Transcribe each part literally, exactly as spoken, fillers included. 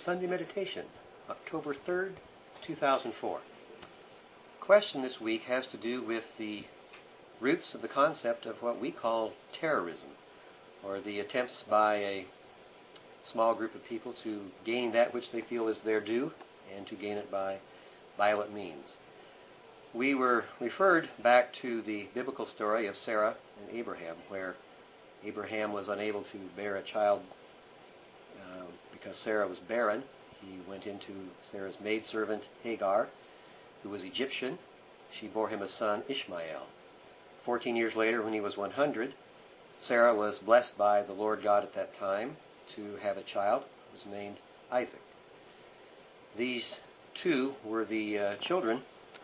Sunday Meditation, October third, two thousand four. The question this week has to do with the roots of the concept of what we call terrorism, or the attempts by a small group of people to gain that which they feel is their due, and to gain it by violent means. We were referred back to the biblical story of Sarah and Abraham, where Abraham was unable to bear a child uh, because Sarah was barren. He went into Sarah's maidservant Hagar, who was Egyptian. She bore him a son, Ishmael. Fourteen years later, when he was one hundred, Sarah was blessed by the Lord God at that time to have a child who was named Isaac. These two were the uh, children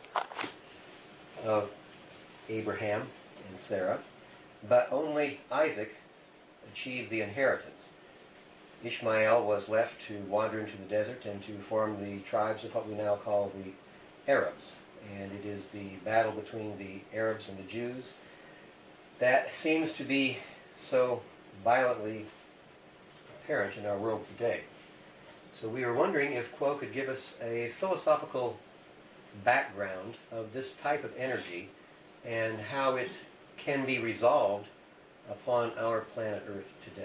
of Abraham and Sarah, but only Isaac achieved the inheritance. Ishmael was left to wander into the desert and to form the tribes of what we now call the Arabs. And it is the battle between the Arabs and the Jews that seems to be so violently apparent in our world today. So we were wondering if Quo could give us a philosophical background of this type of energy and how it can be resolved upon our planet Earth today.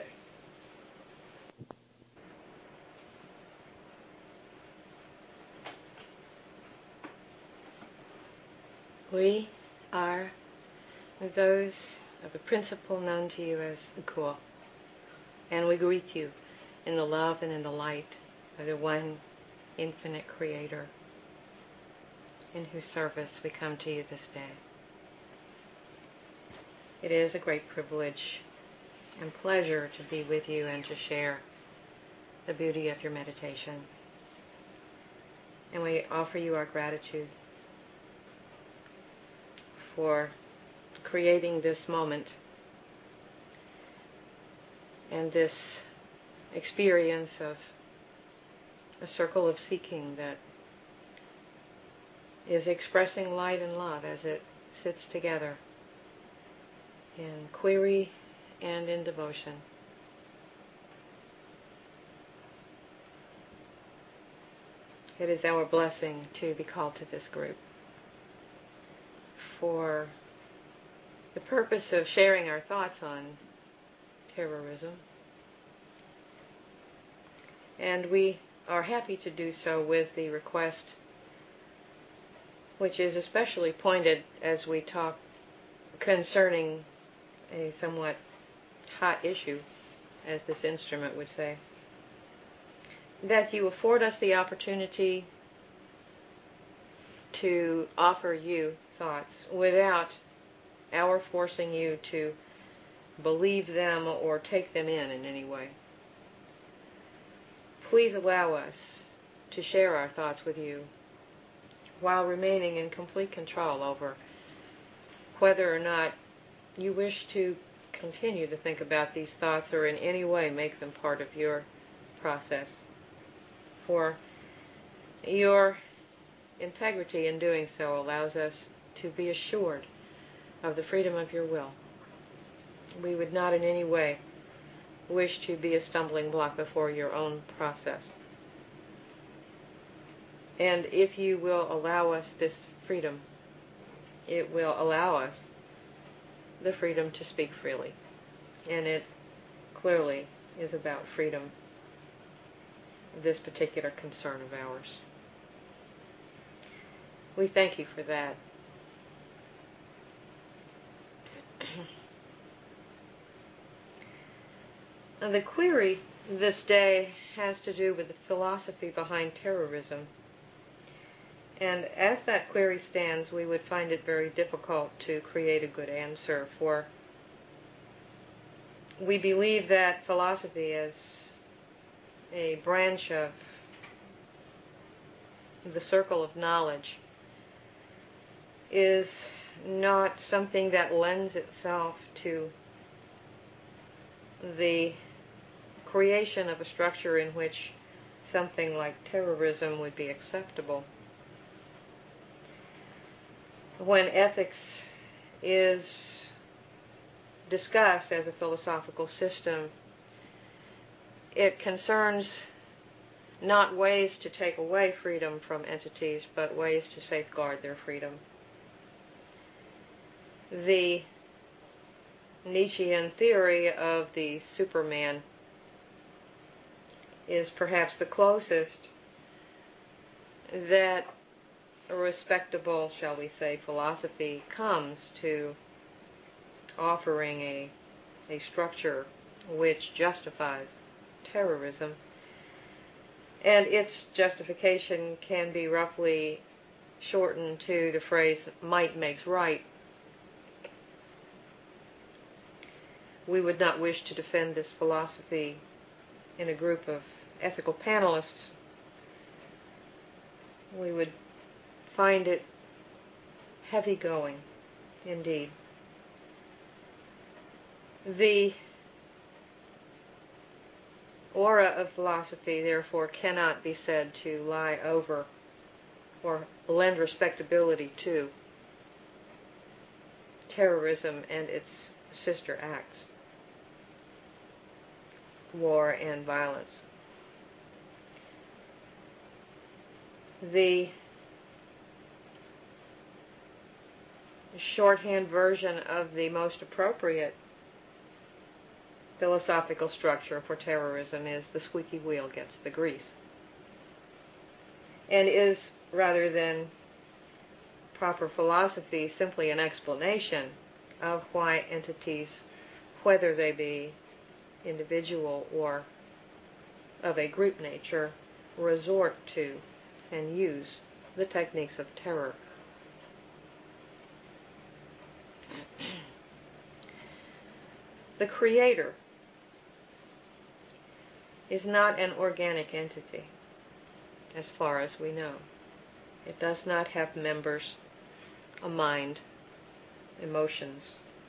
We are those of the principle known to you as the Quo, and we greet you in the love and in the light of the one infinite Creator, in whose service we come to you this day. It is a great privilege and pleasure to be with you and to share the beauty of your meditation. And we offer you our gratitude for creating this moment and this experience of a circle of seeking that is expressing light and love as it sits together in query and in devotion. It is our blessing to be called to this group for the purpose of sharing our thoughts on terrorism. And we are happy to do so with the request, which is especially pointed as we talk concerning a somewhat hot issue, as this instrument would say, that you afford us the opportunity to offer you thoughts without our forcing you to believe them or take them in in any way. Please allow us to share our thoughts with you while remaining in complete control over whether or not you wish to continue to think about these thoughts or in any way make them part of your process. For your integrity in doing so allows us to be assured of the freedom of your will. We would not in any way wish to be a stumbling block before your own process. And if you will allow us this freedom, it will allow us the freedom to speak freely. And it clearly is about freedom, this particular concern of ours. We thank you for that. Now, the query this day has to do with the philosophy behind terrorism. And as that query stands, we would find it very difficult to create a good answer, for we believe that philosophy is a branch of the circle of knowledge is not something that lends itself to the creation of a structure in which something like terrorism would be acceptable. When ethics is discussed as a philosophical system, it concerns not ways to take away freedom from entities, but ways to safeguard their freedom. The Nietzschean theory of the Superman is perhaps the closest that a respectable, shall we say, philosophy comes to offering a, a structure which justifies terrorism. And its justification can be roughly shortened to the phrase, might makes right. We would not wish to defend this philosophy in a group of ethical panelists. We would find it heavy going, indeed. The aura of philosophy, therefore, cannot be said to lie over or lend respectability to terrorism and its sister acts, war and violence. The shorthand version of the most appropriate philosophical structure for terrorism is the squeaky wheel gets the grease, and is, rather than proper philosophy, simply an explanation of why entities, whether they be individual or of a group nature, resort to and use the techniques of terror. The Creator is not an organic entity, as far as we know. It does not have members, a mind, emotions,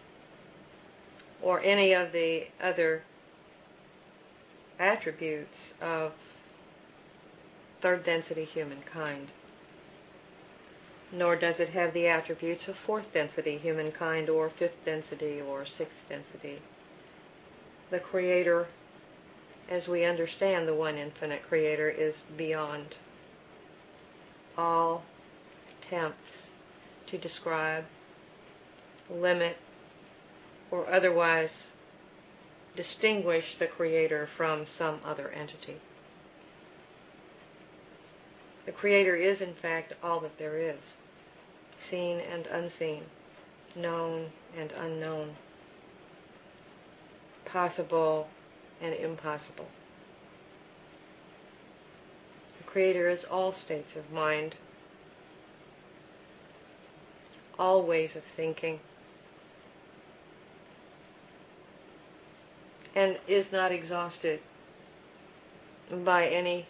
or any of the other attributes of third density humankind. Nor does it have the attributes of fourth density humankind, or fifth density, or sixth density. The Creator, as we understand the one infinite Creator, is beyond all attempts to describe, limit, or otherwise distinguish the Creator from some other entity. The Creator is, in fact, all that there is, seen and unseen, known and unknown, possible and impossible. The Creator is all states of mind, all ways of thinking, and is not exhausted by any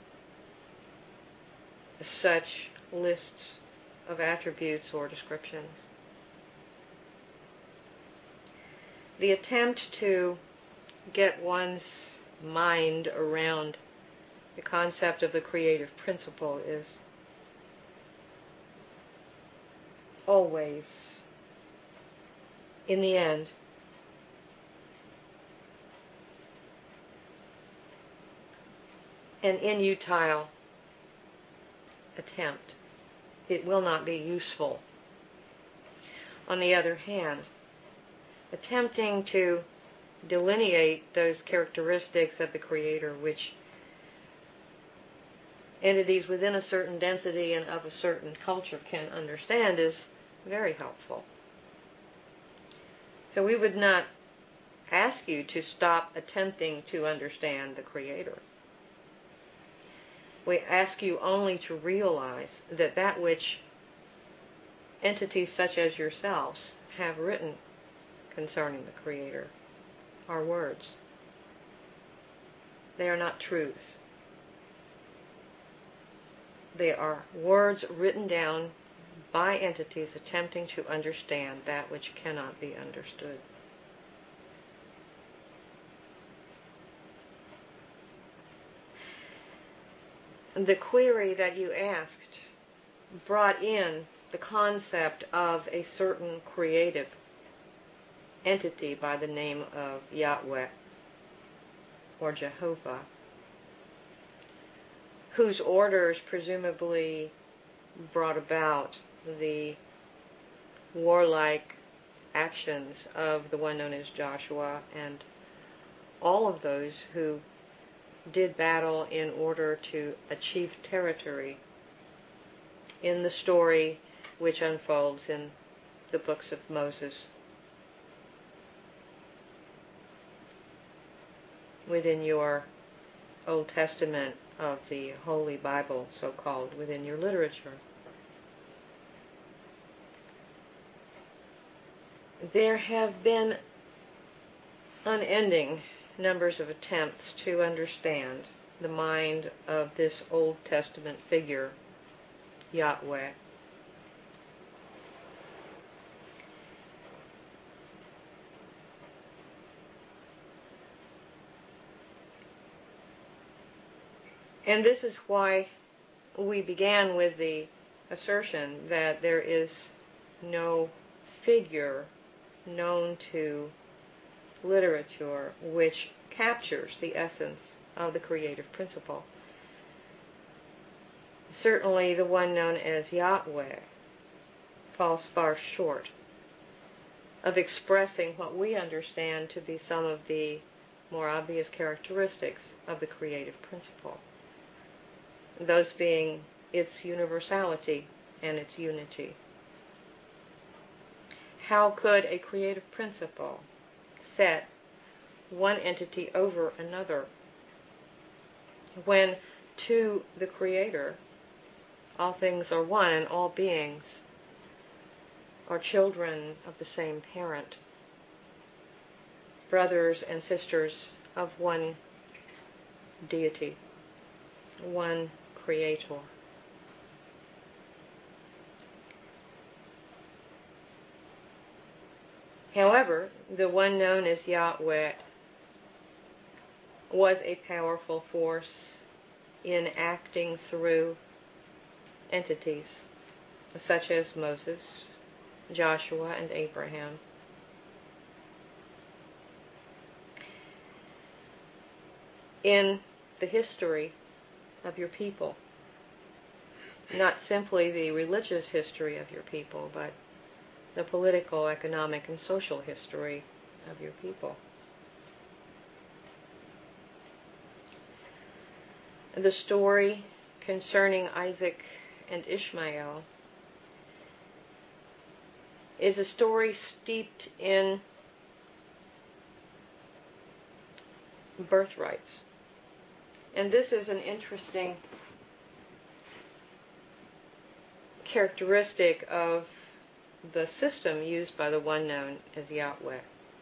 such lists of attributes or descriptions. The attempt to get one's mind around the concept of the creative principle is always, in the end, an inutile attempt. It will not be useful. On the other hand, attempting to delineate those characteristics of the Creator which entities within a certain density and of a certain culture can understand is very helpful. So we would not ask you to stop attempting to understand the Creator. We ask you only to realize that that which entities such as yourselves have written concerning the Creator are words. They are not truths. They are words written down by entities attempting to understand that which cannot be understood. The query that you asked brought in the concept of a certain creative entity by the name of Yahweh or Jehovah, whose orders presumably brought about the warlike actions of the one known as Joshua, and all of those who did battle in order to achieve territory in the story which unfolds in the books of Moses. Within your Old Testament of the Holy Bible, so-called, within your literature. There have been unending numbers of attempts to understand the mind of this Old Testament figure, Yahweh. And this is why we began with the assertion that there is no figure known to literature which captures the essence of the creative principle. Certainly the one known as Yahweh falls far short of expressing what we understand to be some of the more obvious characteristics of the creative principle, those being its universality and its unity. How could a creative principle set one entity over another when to the Creator all things are one and all beings are children of the same parent, brothers and sisters of one deity, one Creator? However, the one known as Yahweh was a powerful force in acting through entities such as Moses, Joshua, and Abraham. In the history of your people, not simply the religious history of your people, but the political, economic, and social history of your people. The story concerning Isaac and Ishmael is a story steeped in birthrights. And this is an interesting characteristic of the system used by the one known as Yahweh.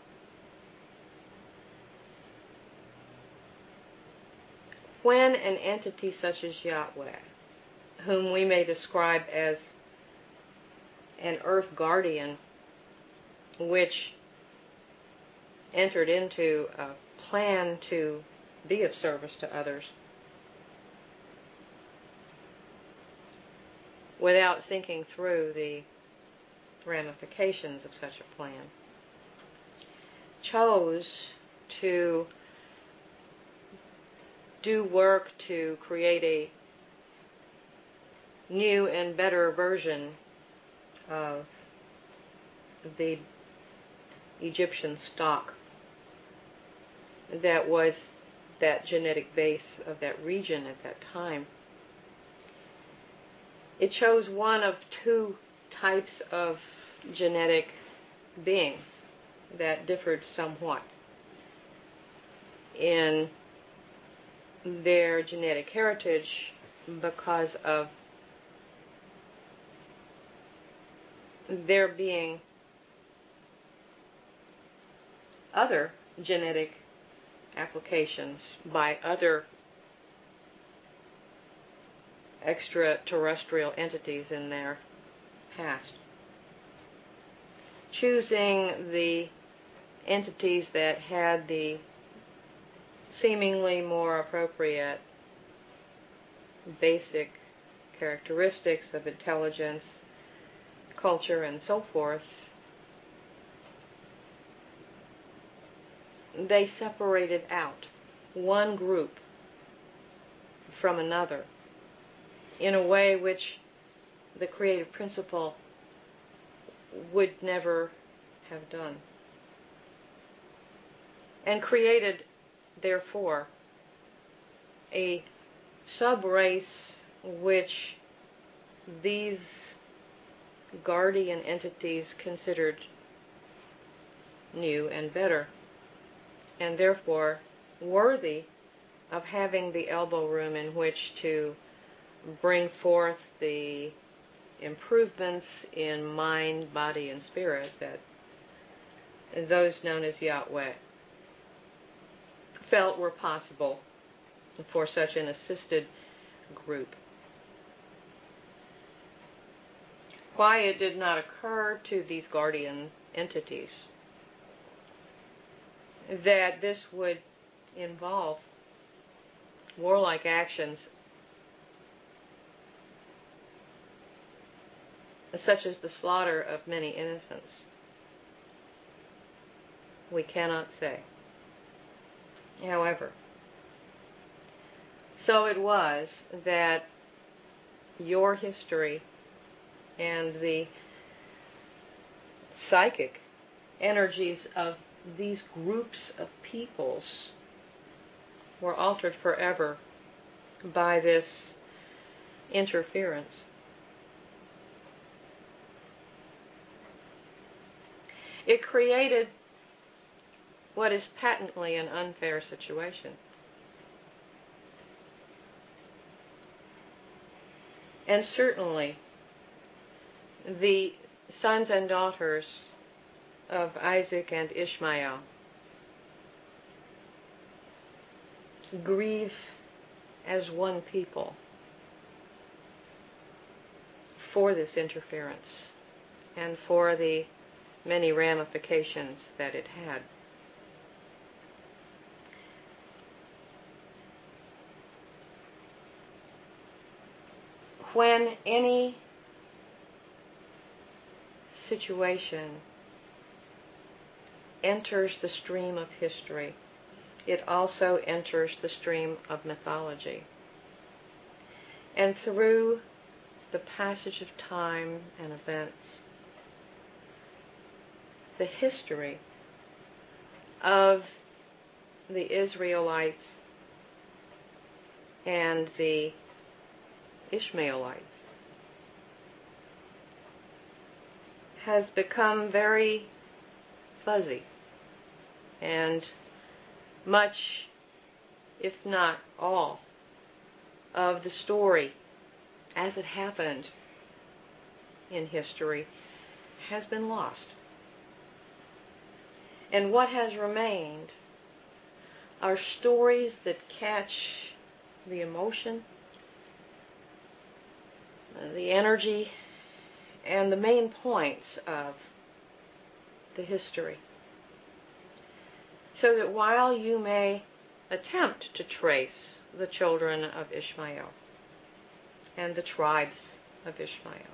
When an entity such as Yahweh, whom we may describe as an earth guardian, which entered into a plan to be of service to others, without thinking through the ramifications of such a plan, chose to do work to create a new and better version of the Egyptian stock that was that genetic base of that region at that time. It chose one of two types of genetic beings that differed somewhat in their genetic heritage because of there being other genetic applications by other extraterrestrial entities in their past. Choosing the entities that had the seemingly more appropriate basic characteristics of intelligence, culture, and so forth, they separated out one group from another in a way which the creative principle would never have done. And created, therefore, a sub-race which these guardian entities considered new and better, and therefore worthy of having the elbow room in which to bring forth the improvements in mind, body, and spirit that those known as Yahweh felt were possible for such an assisted group. Why it did not occur to these guardian entities that this would involve warlike actions such as the slaughter of many innocents, we cannot say. However, so it was that your history and the psychic energies of these groups of peoples were altered forever by this interference. It created what is patently an unfair situation. And certainly, the sons and daughters of Isaac and Ishmael grieve as one people for this interference and for the many ramifications that it had. When any situation enters the stream of history, it also enters the stream of mythology. And through the passage of time and events, the history of the Israelites and the Ishmaelites has become very fuzzy, and much, if not all, of the story as it happened in history has been lost. And what has remained are stories that catch the emotion, the energy, and the main points of the history. So that while you may attempt to trace the children of Ishmael and the tribes of Ishmael,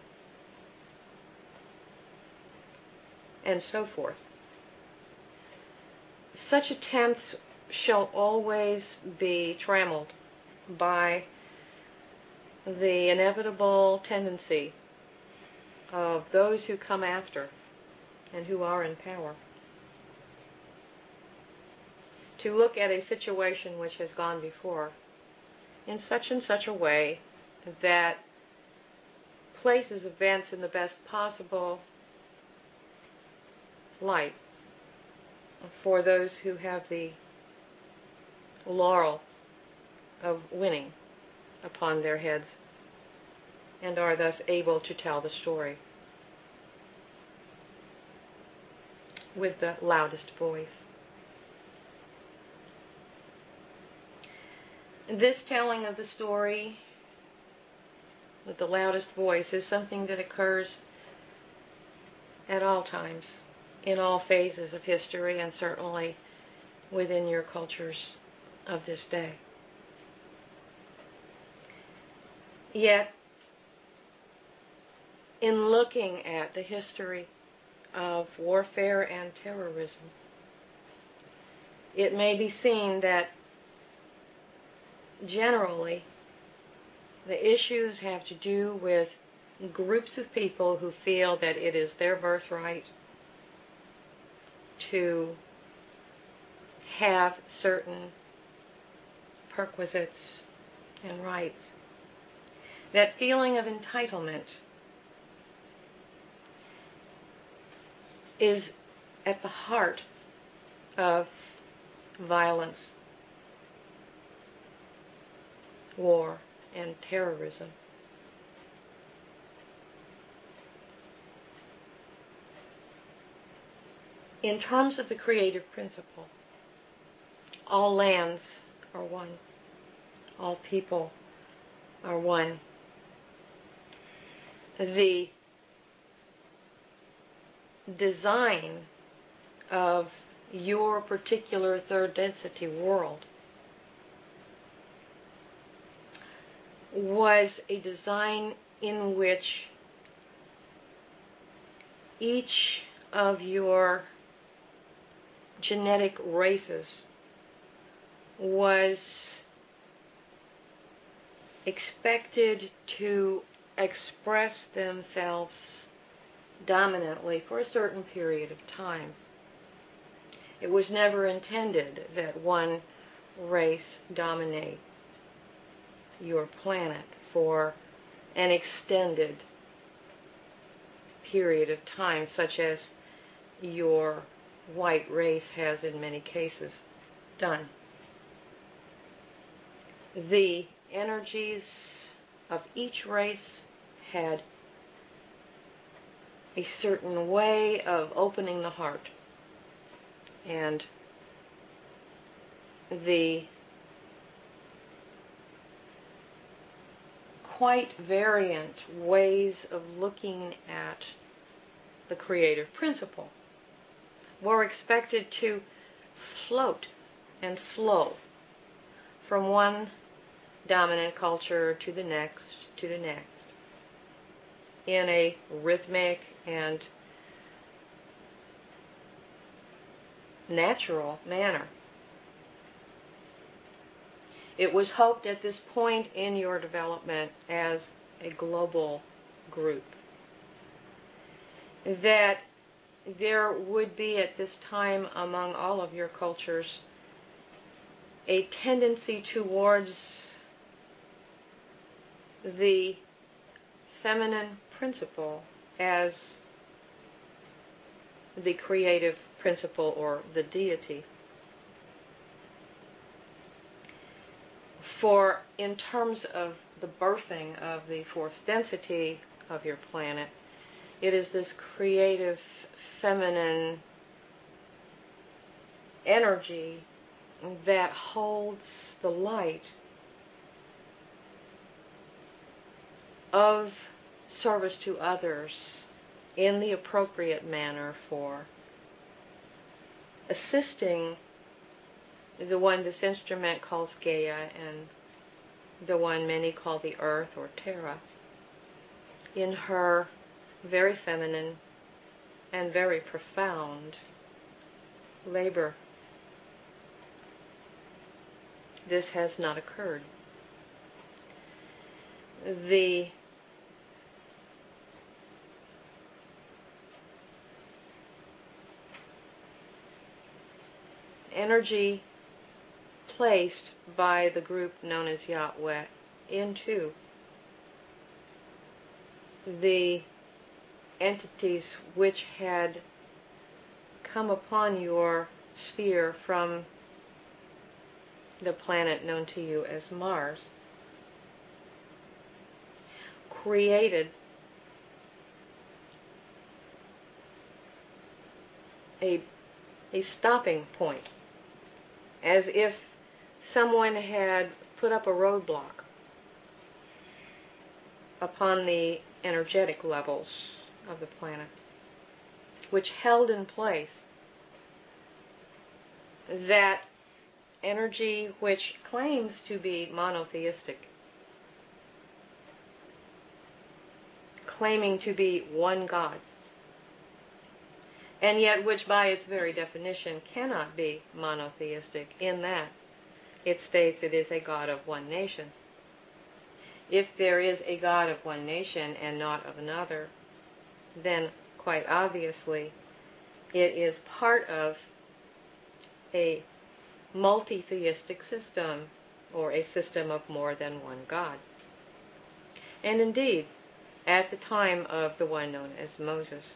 and so forth, such attempts shall always be trammeled by the inevitable tendency of those who come after and who are in power to look at a situation which has gone before in such and such a way that places events in the best possible light for those who have the laurel of winning upon their heads and are thus able to tell the story with the loudest voice. This telling of the story with the loudest voice is something that occurs at all times, in all phases of history, and certainly within your cultures of this day. Yet, in looking at the history of warfare and terrorism, it may be seen that generally The issues have to do with groups of people who feel that it is their birthright to have certain perquisites and rights. That feeling of entitlement is at the heart of violence, war, and terrorism. In terms of the creative principle, all lands are one. All people are one. The design of your particular third density world was a design in which each of your genetic races was expected to express themselves dominantly for a certain period of time. It was never intended that one race dominate your planet for an extended period of time, such as your white race has in many cases done. The energies of each race had a certain way of opening the heart, and the quite variant ways of looking at the creative principle were expected to float and flow from one dominant culture to the next, to the next, in a rhythmic and natural manner. It was hoped at this point in your development as a global group that there would be at this time among all of your cultures a tendency towards the feminine principle as the creative principle or the deity. For in terms of the birthing of the fourth density of your planet, it is this creative feminine energy that holds the light of service to others in the appropriate manner for assisting the one this instrument calls Gaia and the one many call the Earth or Terra in her very feminine and very profound labor. This has not occurred. The energy placed by the group known as Yahweh into the entities which had come upon your sphere from the planet known to you as Mars created a, a stopping point, as if someone had put up a roadblock upon the energetic levels of the planet, which held in place that energy which claims to be monotheistic, claiming to be one God, and yet which by its very definition cannot be monotheistic in that it states it is a God of one nation. if there is a God of one nation and not of another, then quite obviously it is part of a multi-theistic system, or a system of more than one God. And indeed, at the time of the one known as Moses,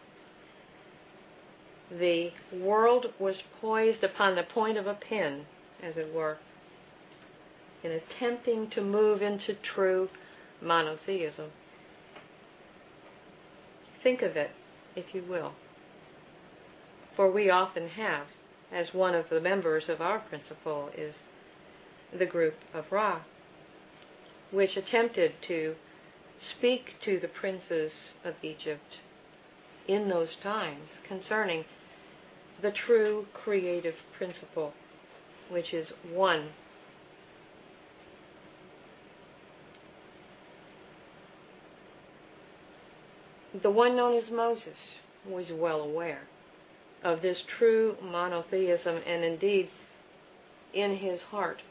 the world was poised upon the point of a pin, as it were, in attempting to move into true monotheism. Think of it, if you will. For we often have, as one of the members of our principle is the group of Ra, which attempted to speak to the princes of Egypt in those times concerning the true creative principle, which is one. The one known as Moses was well aware of this true monotheism, and indeed, in his heart,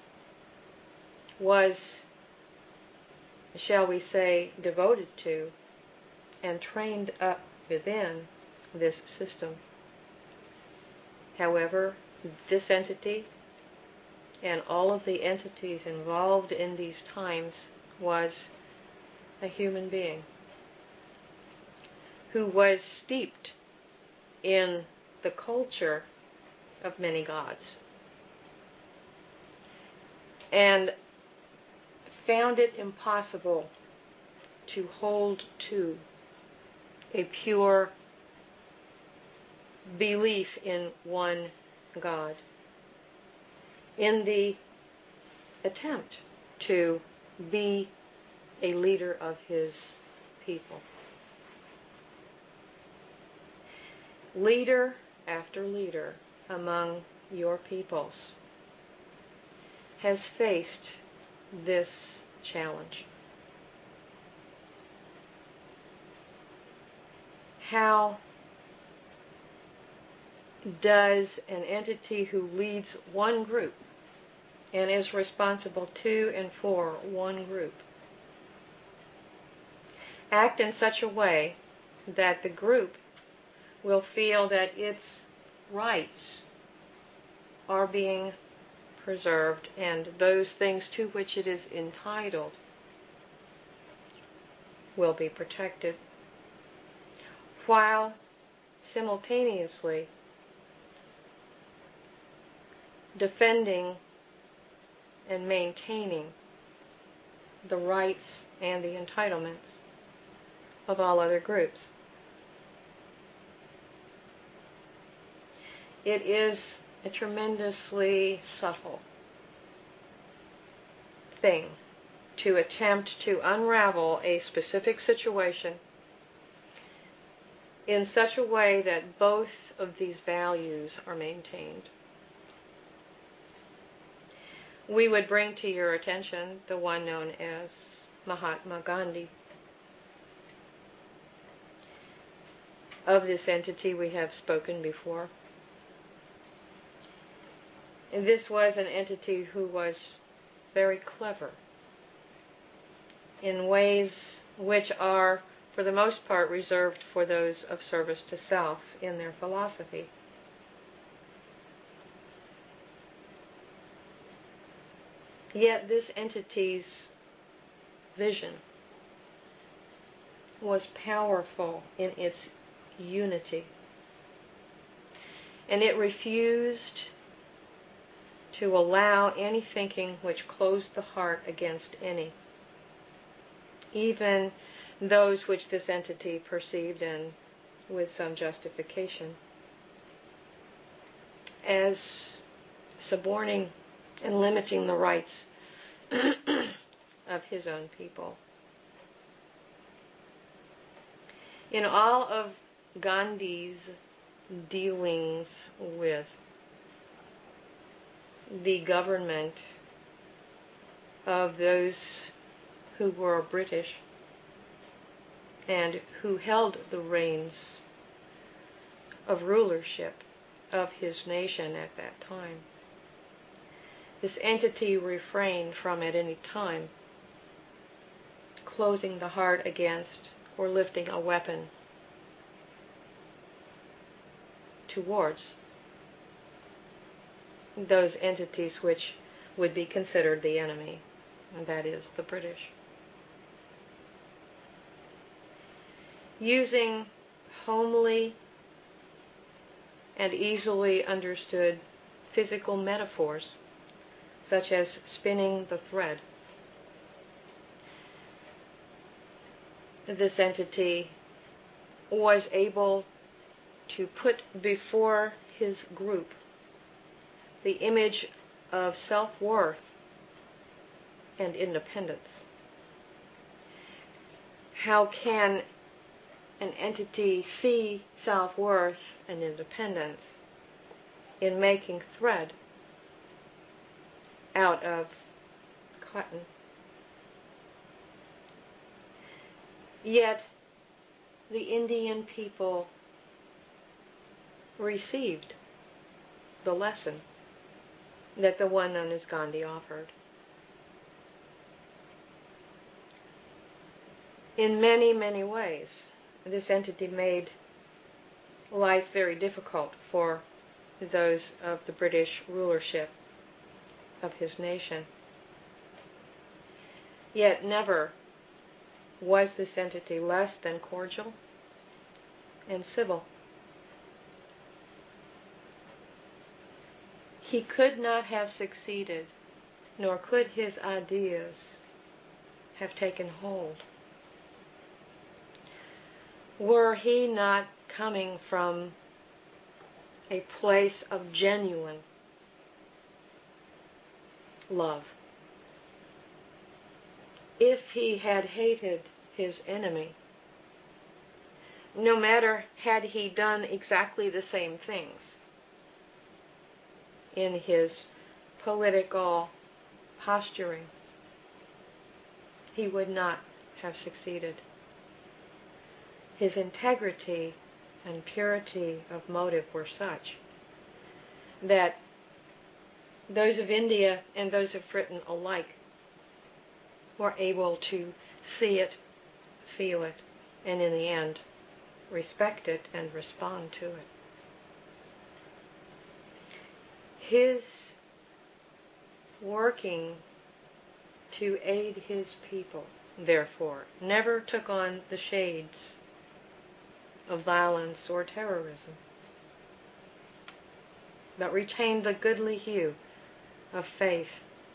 was, shall we say, devoted to and trained up within this system. However, this entity and all of the entities involved in these times was a human being who was steeped in the culture of many gods and found it impossible to hold to a pure belief in one God in the attempt to be a leader of his people. Leader after leader among your peoples has faced this challenge. How does an entity who leads one group and is responsible to and for one group act in such a way that the group will feel that its rights are being preserved and those things to which it is entitled will be protected, while simultaneously defending and maintaining the rights and the entitlements of all other groups? It is a tremendously subtle thing to attempt to unravel a specific situation in such a way that both of these values are maintained. We would bring to your attention the one known as Mahatma Gandhi. Of this entity we have spoken before. And this was an entity who was very clever in ways which are, for the most part, reserved for those of service to self in their philosophy. Yet this entity's vision was powerful in its unity, and it refused to allow any thinking which closed the heart against any, even those which this entity perceived, and with some justification, as suborning and limiting the rights of his own people. In all of Gandhi's dealings with the government of those who were British and who held the reins of rulership of his nation at that time, this entity refrained from at any time closing the heart against or lifting a weapon towards those entities which would be considered the enemy, and that is the British. Using homely and easily understood physical metaphors, such as spinning the thread, this entity was able to put before his group the image of self-worth and independence. How can an entity see self-worth and independence in making thread out of cotton? Yet the Indian people received the lesson that the one known as Gandhi offered. In many, many ways, this entity made life very difficult for those of the British rulership of his nation. Yet never was this entity less than cordial and civil. He could not have succeeded, nor could his ideas have taken hold, were he not coming from a place of genuine love. If he had hated his enemy, no matter had he done exactly the same things in his political posturing, he would not have succeeded. His integrity and purity of motive were such that those of India and those of Britain alike were able to see it, feel it, and in the end, respect it and respond to it. His working to aid his people, therefore, never took on the shades of violence or terrorism, but retained the goodly hue of faith,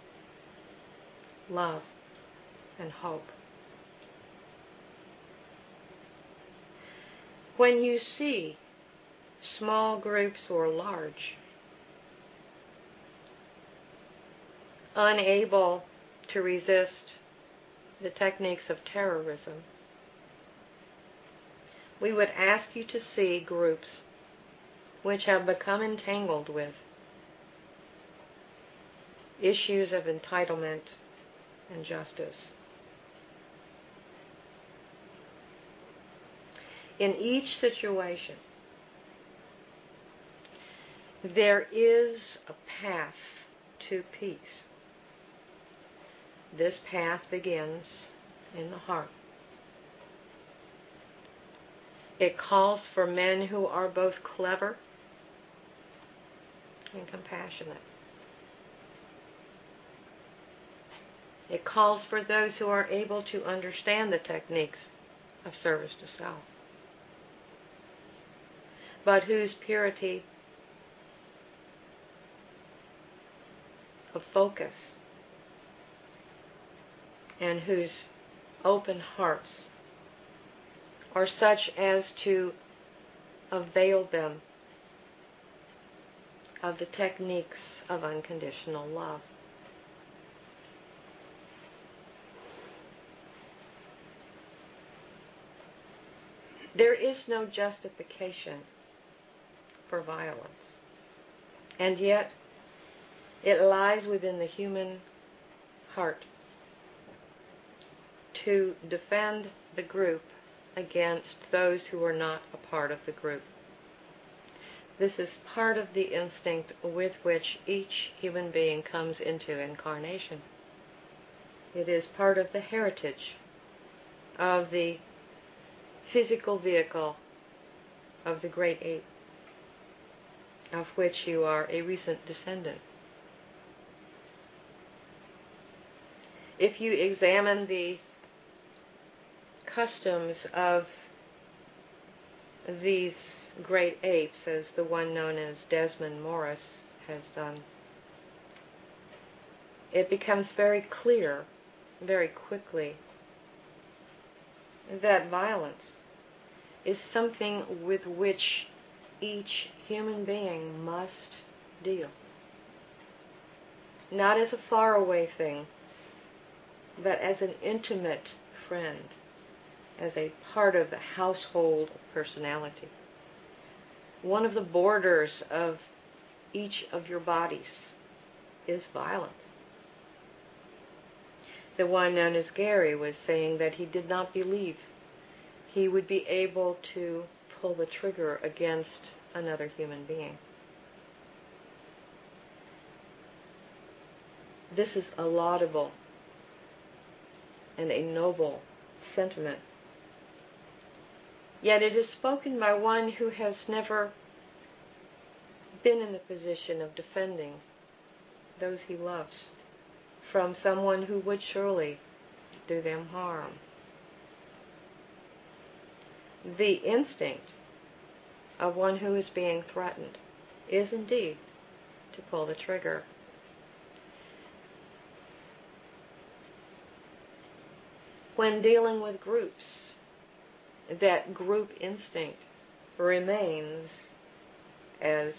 love, and hope. When you see small groups or large unable to resist the techniques of terrorism, we would ask you to see groups which have become entangled with issues of entitlement and justice. In each situation, there is a path to peace. This path begins in the heart. It calls for men who are both clever and compassionate. It calls for those who are able to understand the techniques of service to self, but whose purity of focus and whose open hearts are such as to avail them of the techniques of unconditional love. There is no justification for violence, and yet it lies within the human heart to defend the group against those who are not a part of the group. This is part of the instinct with which each human being comes into incarnation. It is part of the heritage of the physical vehicle of the great ape, of which you are a recent descendant. If you examine the customs of these great apes, as the one known as Desmond Morris has done, it becomes very clear, very quickly, that violence is something with which each human being must deal. Not as a faraway thing, but as an intimate friend, as a part of the household personality. One of the borders of each of your bodies is violence. The one known as Gary was saying that he did not believe he would be able to pull the trigger against another human being. This is a laudable and a noble sentiment. Yet it is spoken by one who has never been in the position of defending those he loves from someone who would surely do them harm. The instinct of one who is being threatened is indeed to pull the trigger. When dealing with groups, that group instinct remains as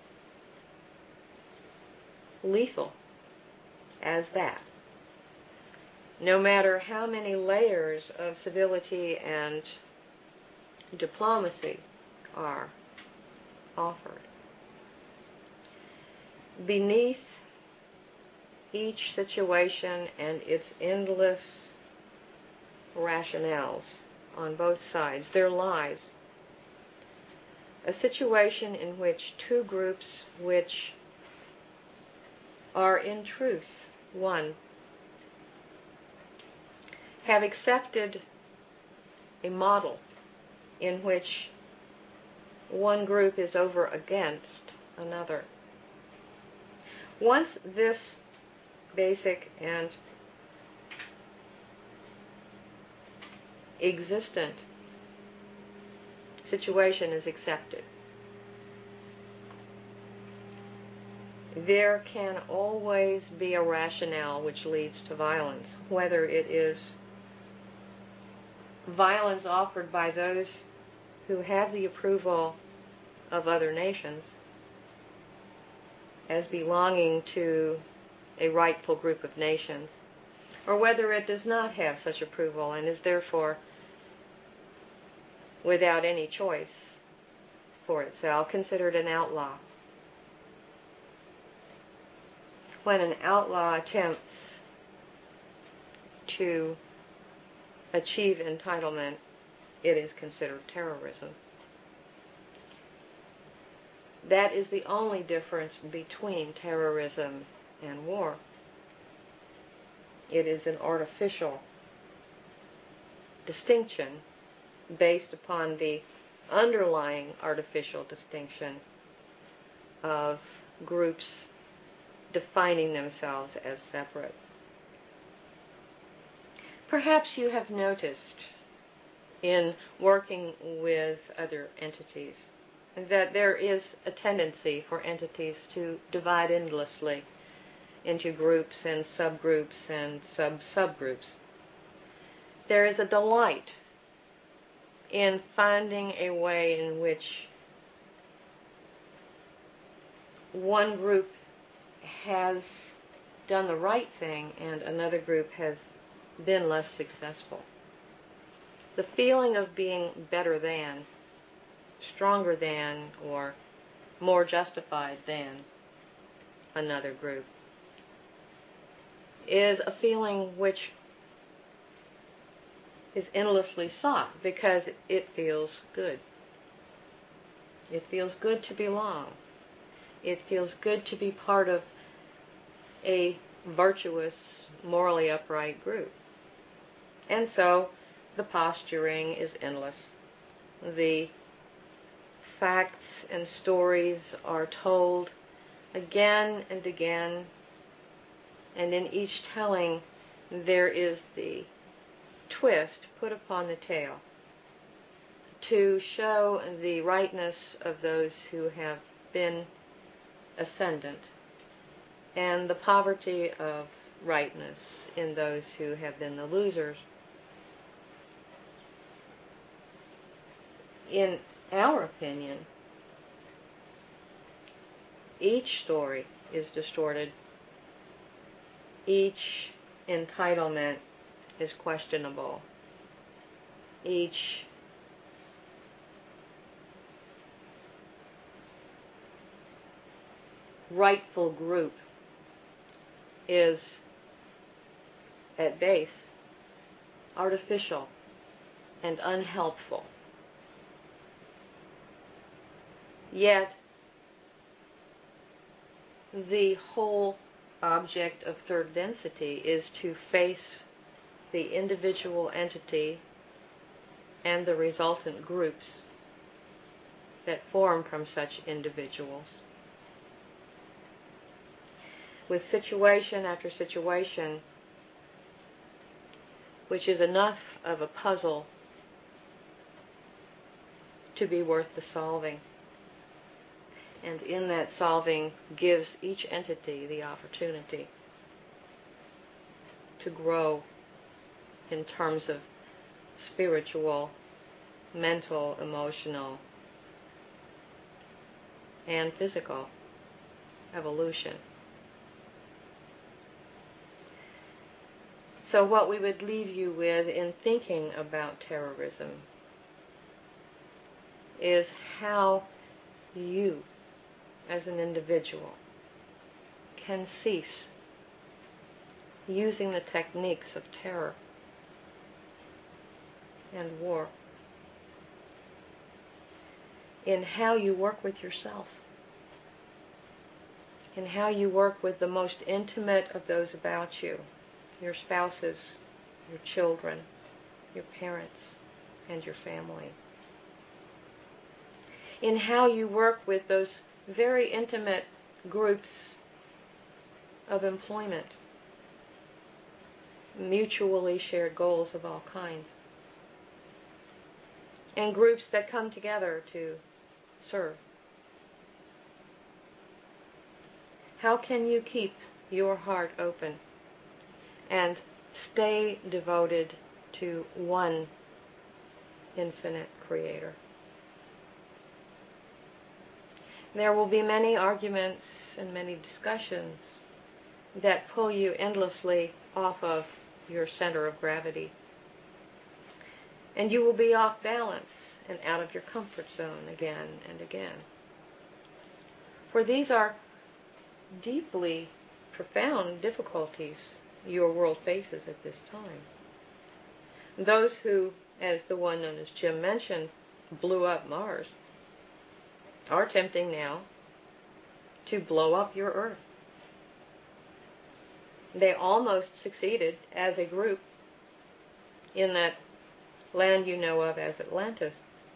lethal as that. No matter how many layers of civility and diplomacy are offered. Beneath each situation and its endless rationales on both sides, there lies a situation in which two groups which are in truth one have accepted a model in which one group is over against another. Once this basic and existent situation is accepted, there can always be a rationale which leads to violence, whether it is violence offered by those who have the approval of other nations as belonging to a rightful group of nations, or whether it does not have such approval and is therefore without any choice for itself considered an outlaw. When an outlaw attempts to achieve entitlement, it is considered terrorism. That is the only difference between terrorism and war. It is an artificial distinction based upon the underlying artificial distinction of groups defining themselves as separate. Perhaps you have noticed in working with other entities that there is a tendency for entities to divide endlessly into groups and subgroups and sub-subgroups. There is a delight in finding a way in which one group has done the right thing and another group has been less successful. The feeling of being better than, stronger than, or more justified than another group is a feeling which is endlessly sought because it feels good. It feels good to belong. It feels good to be part of a virtuous, morally upright group. And so the posturing is endless. The facts and stories are told again and again, and in each telling there is the twist put upon the tale to show the rightness of those who have been ascendant and the poverty of rightness in those who have been the losers. In our opinion, each story is distorted. Each entitlement is questionable. Each rightful group is, at base, artificial and unhelpful. Yet, the whole object of third density is to face the individual entity and the resultant groups that form from such individuals. With situation after situation, which is enough of a puzzle to be worth the solving. And in that solving gives each entity the opportunity to grow in terms of spiritual, mental, emotional, and physical evolution. So what we would leave you with in thinking about terrorism is how you, as an individual, can cease using the techniques of terror and war in how you work with yourself, in how you work with the most intimate of those about you, your spouses, your children, your parents, and your family. In how you work with those very intimate groups of employment, mutually shared goals of all kinds, and groups that come together to serve. How can you keep your heart open and stay devoted to one infinite Creator? There will be many arguments and many discussions that pull you endlessly off of your center of gravity. And you will be off balance and out of your comfort zone again and again. For these are deeply profound difficulties your world faces at this time. Those who, as the one known as Jim mentioned, blew up Mars, are attempting now to blow up your Earth. They almost succeeded as a group in that land you know of as Atlantis.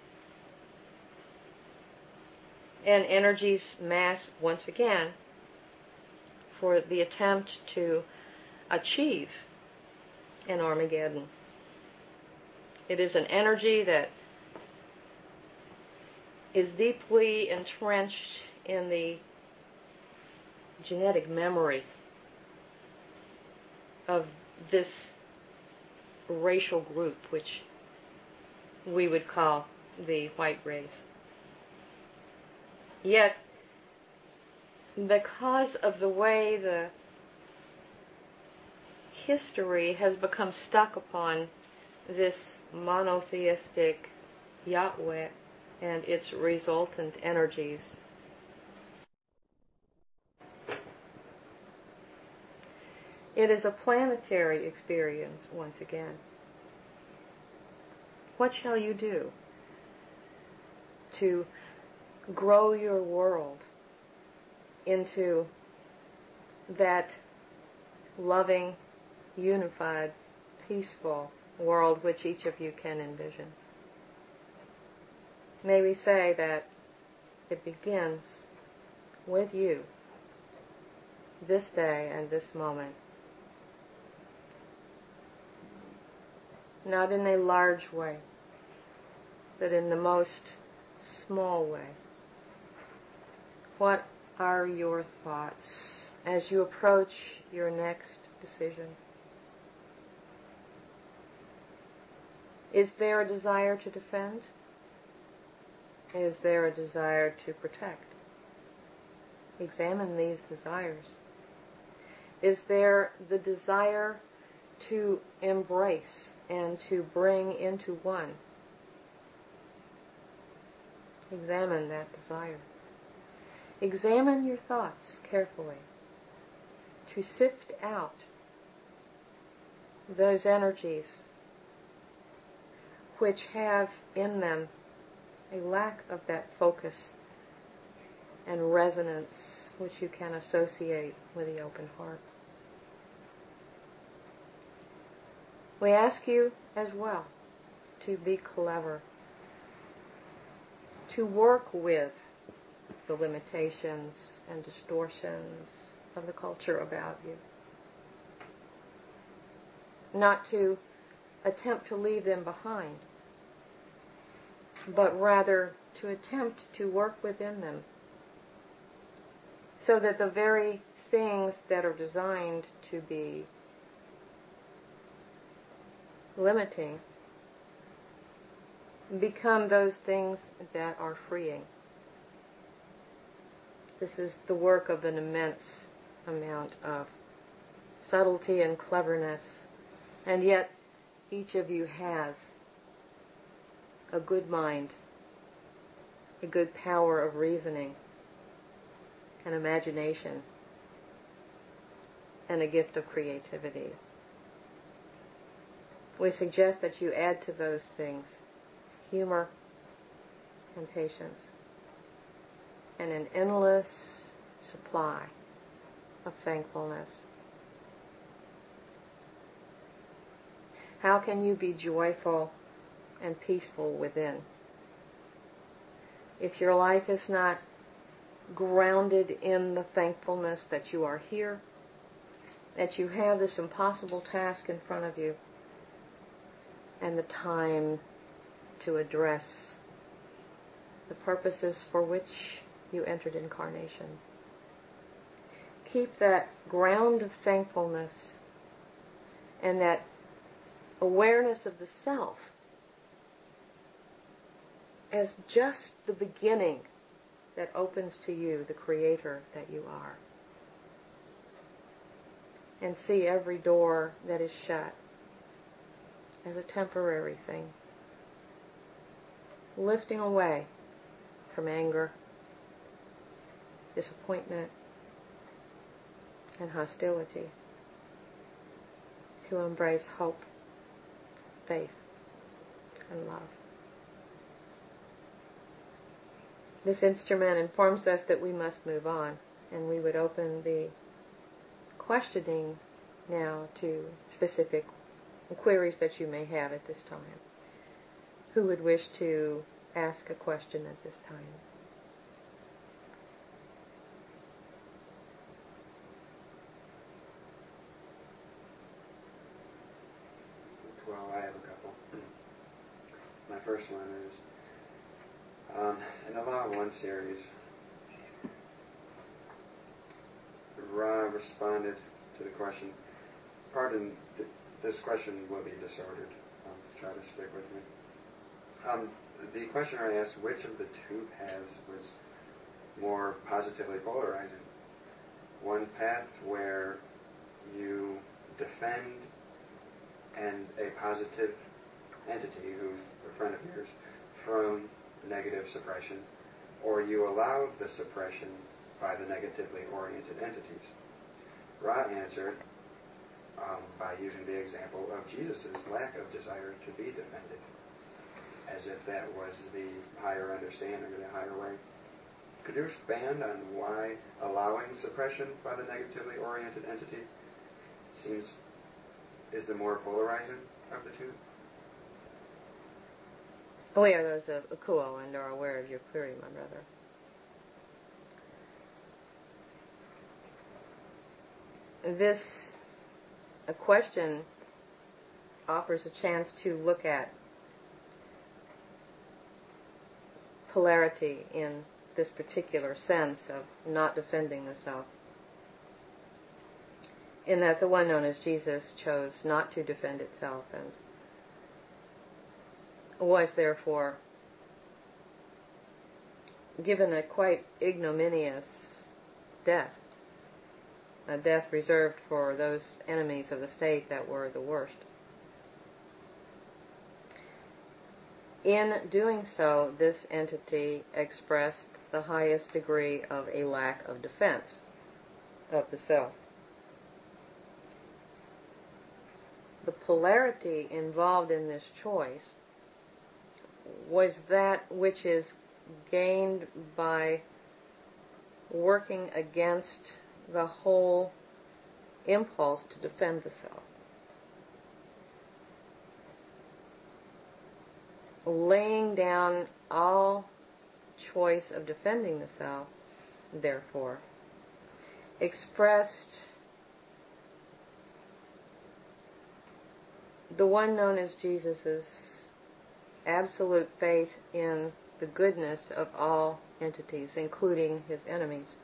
And energies mass once again for the attempt to achieve an Armageddon. It is an energy that is deeply entrenched in the genetic memory of this racial group, which we would call the white race. Yet, because of the way the history has become stuck upon this monotheistic Yahweh and its resultant energies, it is a planetary experience once again. What shall you do to grow your world into that loving, unified, peaceful, world which each of you can envision. May we say that it begins with you, this day and this moment. Not in a large way, but in the most small way. What are your thoughts as you approach your next decision? Is there a desire to defend? Is there a desire to protect? Examine these desires. Is there the desire to embrace and to bring into one? Examine that desire. Examine your thoughts carefully to sift out those energies which have in them a lack of that focus and resonance which you can associate with the open heart. We ask you as well to be clever, to work with the limitations and distortions of the culture about you. Not to attempt to leave them behind, but rather to attempt to work within them so that the very things that are designed to be limiting become those things that are freeing. This is the work of an immense amount of subtlety and cleverness, and yet each of you has a good mind, a good power of reasoning, an imagination, and a gift of creativity. We suggest that you add to those things humor and patience and an endless supply of thankfulness. How can you be joyful and peaceful within if your life is not grounded in the thankfulness that you are here, that you have this impossible task in front of you, and the time to address the purposes for which you entered incarnation? Keep that ground of thankfulness and that awareness of the self as just the beginning that opens to you the creator that you are. And see every door that is shut as a temporary thing, lifting away from anger, disappointment, and hostility to embrace hope, faith, and love. This instrument informs us that we must move on, and we would open the questioning now to specific queries that you may have at this time. Who would wish to ask a question at this time? Well, I have a couple. My first one is, um, in the Law of One series, Ra responded to the question. Pardon, th- this question will be disordered. Um, try to stick with me. Um, the questioner asked which of the two paths was more positively polarizing. One path where you defend and a positive entity, who's a friend of yours, from negative suppression, or you allow the suppression by the negatively oriented entities. Ra answered um, by using the example of Jesus' lack of desire to be defended, as if that was the higher understanding or the higher way. Could you expand on why allowing suppression by the negatively oriented entity seems is the more polarizing? of the two? We are those of Akuo and are aware of your query, my brother. This a question offers a chance to look at polarity in this particular sense of not defending the self, in that the one known as Jesus chose not to defend itself and was therefore given a quite ignominious death, a death reserved for those enemies of the state that were the worst. In doing so, this entity expressed the highest degree of a lack of defense of the self. The polarity involved in this choice was that which is gained by working against the whole impulse to defend the self. Laying down all choice of defending the self, therefore, expressed the one known as Jesus' absolute faith in the goodness of all entities, including his enemies.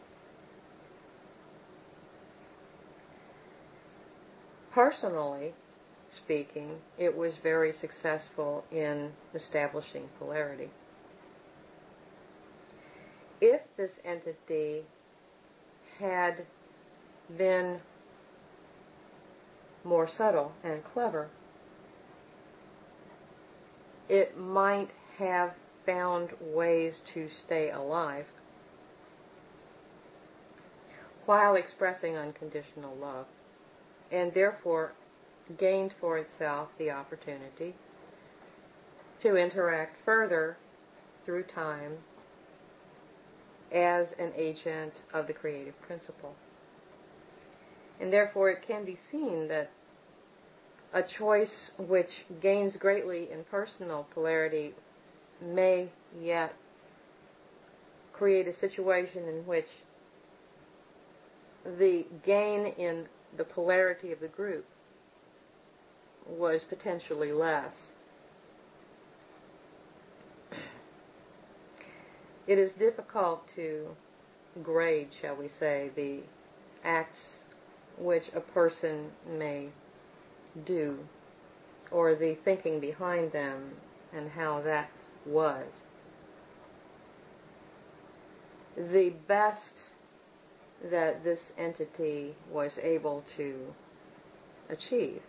Personally speaking, it was very successful in establishing polarity. If this entity had been more subtle and clever, it might have found ways to stay alive while expressing unconditional love, and therefore gained for itself the opportunity to interact further through time as an agent of the creative principle. And therefore it can be seen that a choice which gains greatly in personal polarity may yet create a situation in which the gain in the polarity of the group was potentially less. It is difficult to grade, shall we say, the acts which a person may do, or the thinking behind them, and how that was. The best that this entity was able to achieve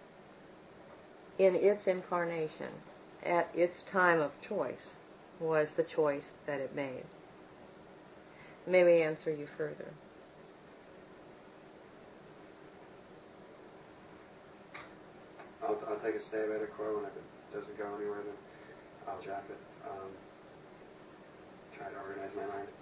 in its incarnation, at its time of choice, was the choice that it made. May we answer you further? I'll, I'll take a stab at a quote, and if it doesn't go anywhere, then I'll drop it. Um, try to organize my mind.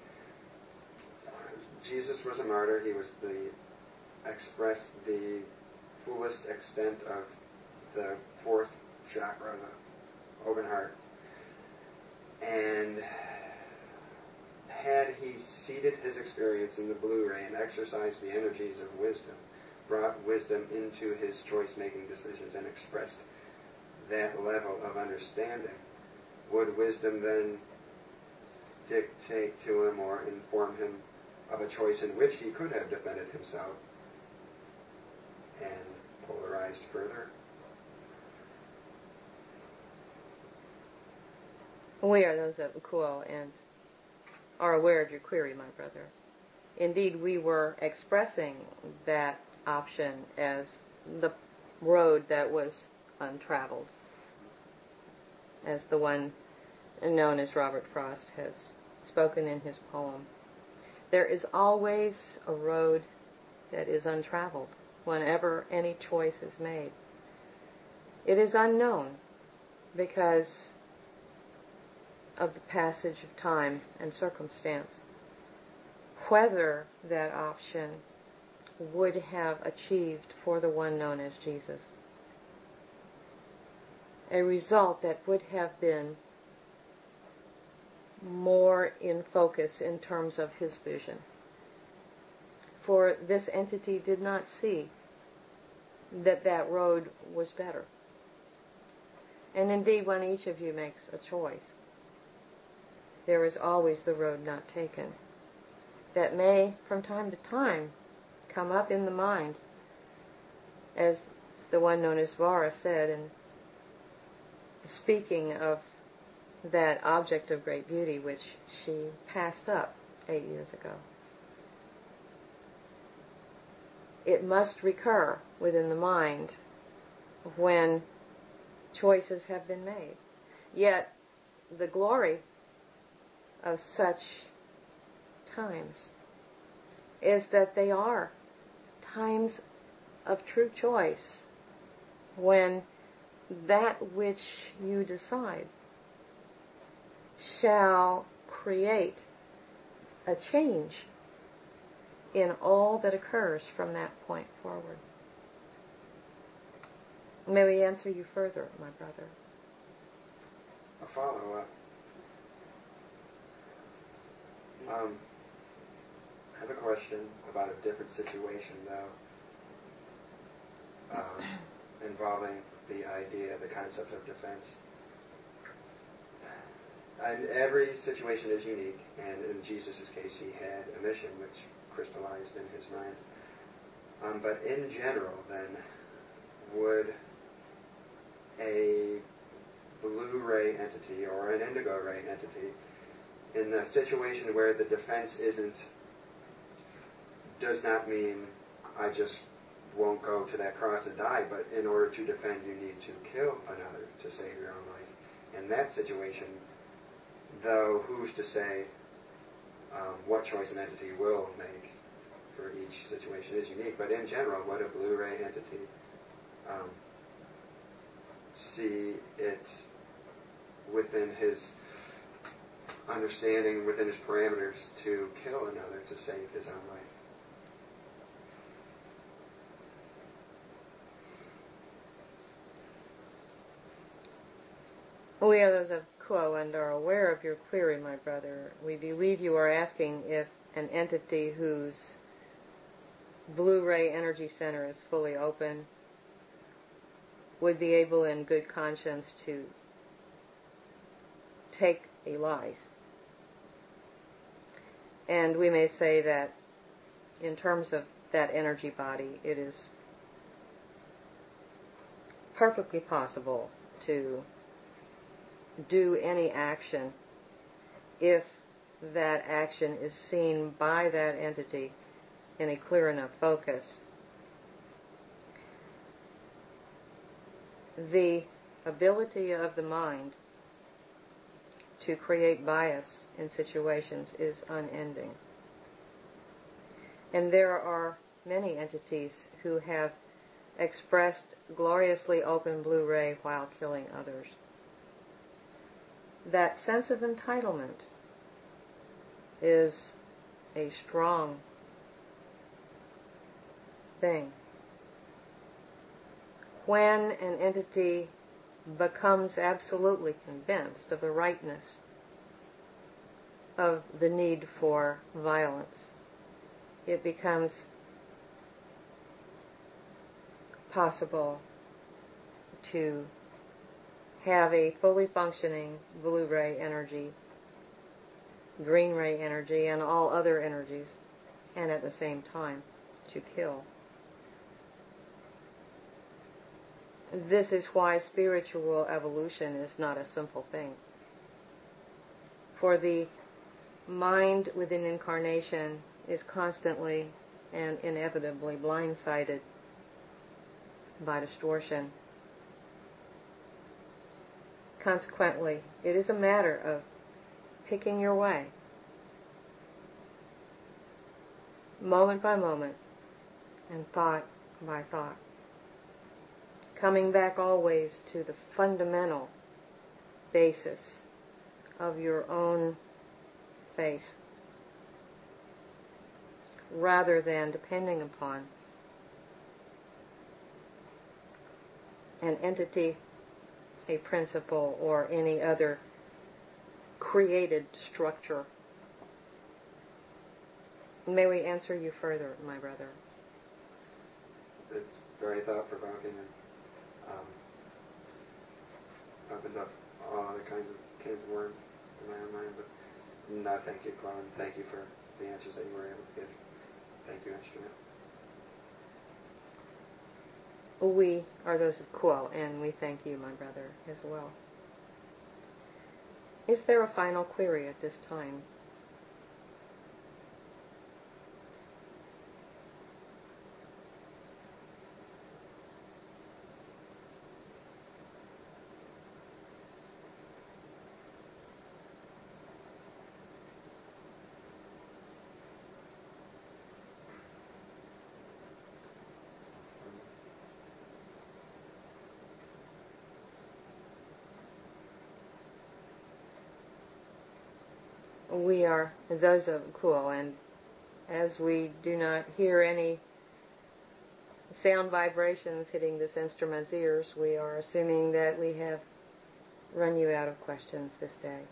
Jesus was a martyr. He was the expressed the fullest extent of the fourth chakra, the open heart. And had he seated his experience in the blue ray and exercised the energies of wisdom, brought wisdom into his choice-making decisions and expressed that level of understanding, would wisdom then dictate to him or inform him of a choice in which he could have defended himself and polarized further? We are those of Ukuo and are aware of your query, my brother. Indeed, we were expressing that option as the road that was untraveled, as the one known as Robert Frost has spoken in his poem. There is always a road that is untraveled whenever any choice is made. It is unknown because of the passage of time and circumstance whether that option would have achieved for the one known as Jesus. a result that would have been more in focus in terms of his vision. For this entity did not see that that road was better. And indeed, when each of you makes a choice, there is always the road not taken that may, from time to time, come up in the mind, as the one known as Vara said, and speaking of that object of great beauty which she passed up eight years ago. It must recur within the mind when choices have been made. Yet the glory of such times is that they are times of true choice, when that which you decide shall create a change in all that occurs from that point forward. May we answer you further, my brother? A follow-up. Um, I have a question about a different situation, though, um, involving the idea, the concept of defense. And every situation is unique, and in Jesus' case, he had a mission which crystallized in his mind. Um, but in general, then, would a blue ray entity or an indigo ray entity, in a situation where the defense isn't, does not mean I just won't go to that cross and die, but in order to defend, you need to kill another to save your own life. In that situation, though, who's to say um, what choice an entity will make for each situation is unique, but in general, would a blue ray entity um, see it within his understanding, within his parameters, to kill another to save his own life? We are those of Kuo and are aware of your query, my brother. We believe you are asking if an entity whose blue ray energy center is fully open would be able in good conscience to take a life. And we may say that in terms of that energy body, it is perfectly possible to do any action if that action is seen by that entity in a clear enough focus. The ability of the mind to create bias in situations is unending. And there are many entities who have expressed gloriously open blue ray while killing others. That sense of entitlement is a strong thing. When an entity becomes absolutely convinced of the rightness of the need for violence, it becomes possible to have a fully functioning blue ray energy, green ray energy, and all other energies, and at the same time to kill. This is why spiritual evolution is not a simple thing. For the mind within incarnation is constantly and inevitably blindsided by distortion. Consequently, it is a matter of picking your way, moment by moment, and thought by thought, coming back always to the fundamental basis of your own faith, rather than depending upon an entity a principle or any other created structure. May we answer you further, my brother? It's very thought-provoking and um, opens up all other kinds of cans of worms in my own mind. But no, thank you, Chloe, and thank you for the answers that you were able to give. Thank you, Instrument. We are those of Kuo, and we thank you, my brother, as well. Is there a final query at this time? We are those of Kuo, and as we do not hear any sound vibrations hitting this instrument's ears, we are assuming that we have run you out of questions this day.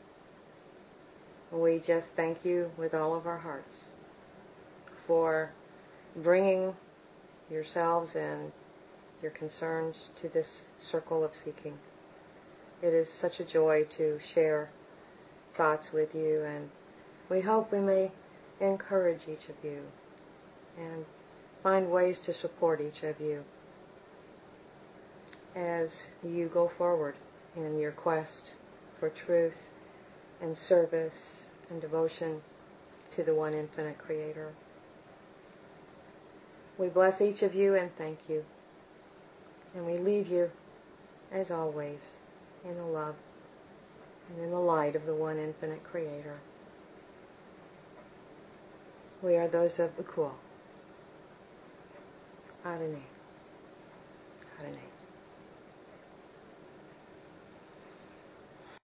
We just thank you with all of our hearts for bringing yourselves and your concerns to this circle of seeking. It is such a joy to share thoughts with you, and we hope we may encourage each of you and find ways to support each of you as you go forward in your quest for truth and service and devotion to the one infinite Creator. We bless each of you and thank you, and we leave you, as always, in the love and in the light of the one infinite Creator. We are those of the Kuo. Adonai. Adonai.